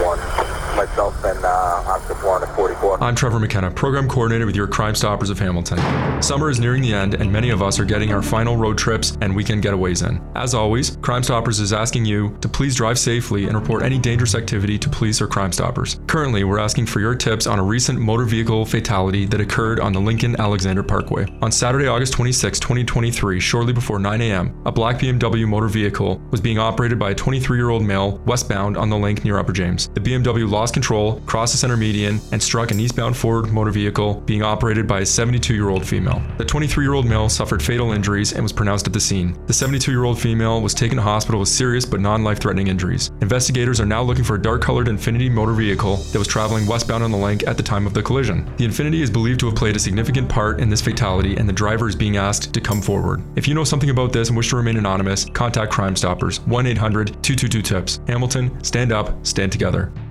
one. Myself and Officer 444. I'm Trevor McKenna, Program Coordinator with your Crime Stoppers of Hamilton. Summer is nearing the end, and many of us are getting our final road trips and weekend getaways in. As always, Crime Stoppers is asking you to please drive safely and report any dangerous activity to police or Crime Stoppers. Currently, we're asking for your tips on a recent motor vehicle fatality that occurred on the Lincoln-Alexander Parkway. On Saturday, August 26, 2023, shortly before 9 a.m., a black BMW motor vehicle was being operated by a 23-year-old male westbound on the link near Upper James. The BMW lost control, crossed the center median, and struck an eastbound Ford motor vehicle being operated by a 72-year-old female. The 23-year-old male suffered fatal injuries and was pronounced at the scene. The 72-year-old female was taken to hospital with serious but non-life-threatening injuries. Investigators are now looking for a dark-colored Infiniti motor vehicle that was traveling westbound on the link at the time of the collision. The Infiniti is believed to have played a significant part in this fatality, and the driver is being asked to come forward. If you know something about this and wish to remain anonymous, contact Crime Stoppers, 1-800-222-TIPS. Hamilton, stand up, stand together.